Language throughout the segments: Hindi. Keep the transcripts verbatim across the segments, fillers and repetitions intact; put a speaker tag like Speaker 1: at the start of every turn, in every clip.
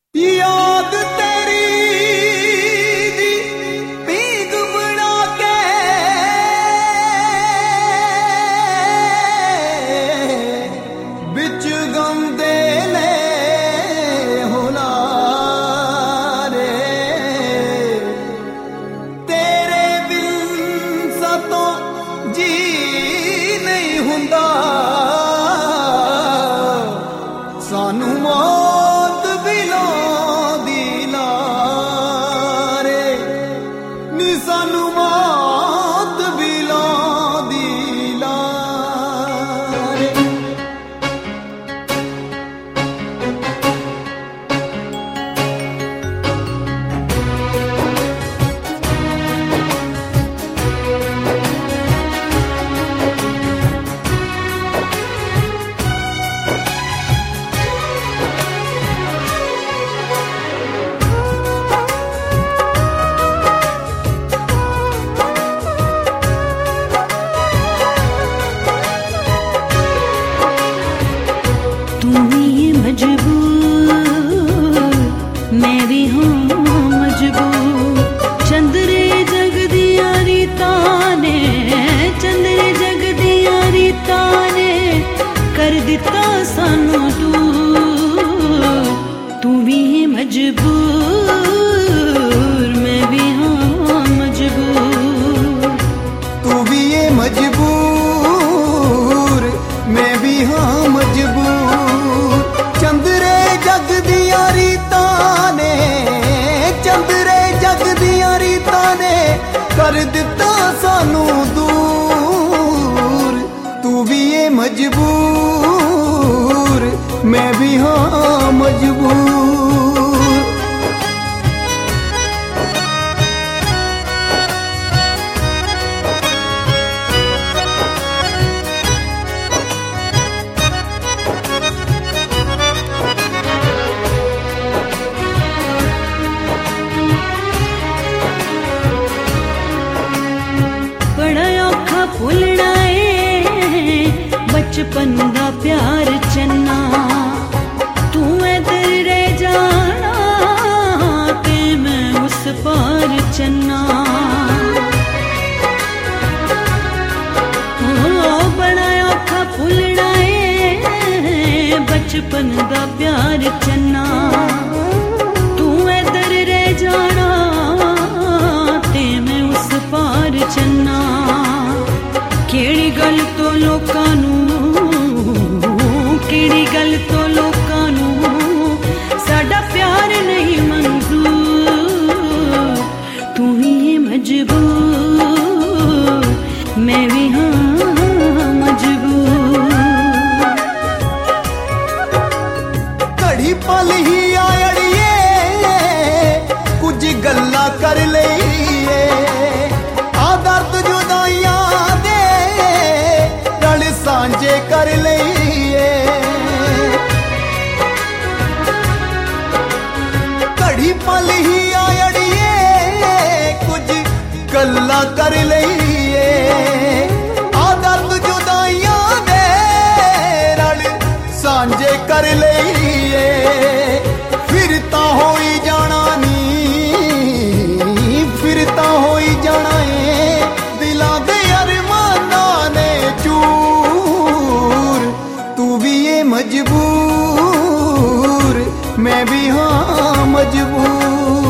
Speaker 1: याद तेरी दी पीग बना के बिच गम दे ले होना रे तेरे बिन सातो जी नहीं हुंदा सानू मौत भी लांदी लारे नी सानू मौत भी लांदी लारे।
Speaker 2: तू ही मजबूर मैं भी हूँ मजबूर चंद्रे जग दिया रीता ने चंद्रे जग दिया रीता ने कर दिता सानू दूर तू भी मजबूर मैं भी हूँ मजबूर
Speaker 1: तू भी ये मजबूर मैं भी हाँ मजबूर चंद्रे जग दिया रीता ने चंद्रे जग दिया रीता ने कर दिता सानू दूर तू भी ये मजबूर मैं भी हाँ मजबूर।
Speaker 2: भुलना है बचपन दा प्यार चन्ना तू इधर रह जाना ते मैं उस पार चन्ना ओ बड़ा औखा भुलना है बचपन दा प्यार चन्ना तू इधर रह जाना ते मैं उस पार चन्ना केड़ी गल तो लोकां नूं केड़ी गल तो लोकां नूं साडा प्यार नहीं मंजूर तू ही मजबूर मैं भी हाँ मजबूर।
Speaker 1: घड़ी पल ही आड़िए कुछ गल्ला कर लईए आ दर्द जुदाइयां सांझे कर लईए घड़ी पल ही आड़िए कुछ गल्ला कर लईए आ दर्द जुदाइयां दे रल सांझे कर लईए फिर ता होई जाना नी फिर ता होई जाना है दिलां दे अरमानां ने चूर तू भी ये मजबूर मैं भी हाँ मजबूर।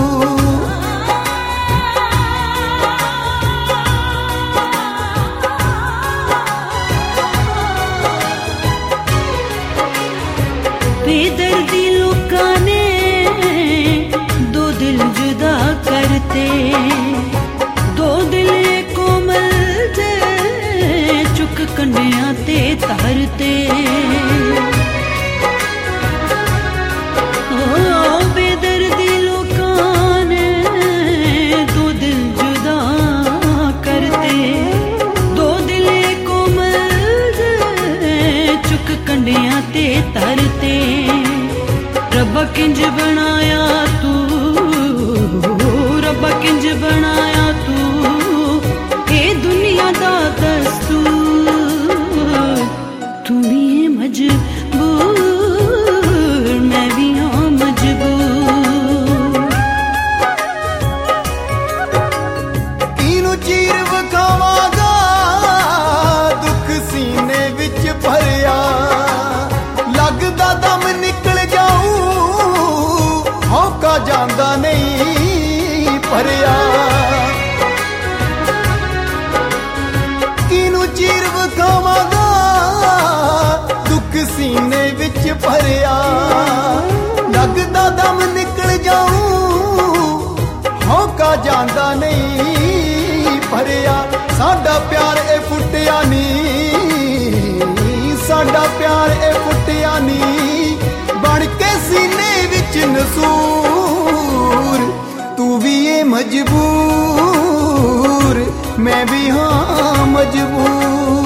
Speaker 2: बेदर्दी लोकां ने दो दिल जुदा करते दो दिल कोमल जे चुक कंडियां ते तरते ओ बेदर्दी लोकां ने दो दिल जुदा करते दो दिल कोमल जे चुक कंडियां ते तरते रब्बा किंज बनाया तू रब्बा किंज बनाया तू ए दुनिया दा दस्तूर तू भी मजबूर मैं भी हाँ मजबूर।
Speaker 1: ਭਰਿਆ। ਕਿਨੂੰ ਚੀਰ ਵਿਖਾਵਾਂਗਾ ਦੁੱਖ ਸੀਨੇ ਵਿੱਚ ਭਰਿਆ। ਲੱਗਦਾ ਦਮ ਨਿਕਲ ਜਾਊ ਹੌਕਾ ਜਾਂਦਾ ਨਹੀਂ ਭਰਿਆ। ਸਾਡਾ ਪਿਆਰ ਇਹ ਫੁੱਟਿਆ ਨਹੀਂ, ਸਾਡਾ ਪਿਆਰ ਇਹ ਫੁੱਟਿਆ ਨਹੀਂ, ਬਣ ਕੇ ਸੀਨੇ ਵਿੱਚ ਨਸੂਰ। ਤੂੰ ਵੀ ਏ ਮਜਬੂਰ, ਮੈਂ ਵੀ ਹਾਂ ਮਜਬੂਰ।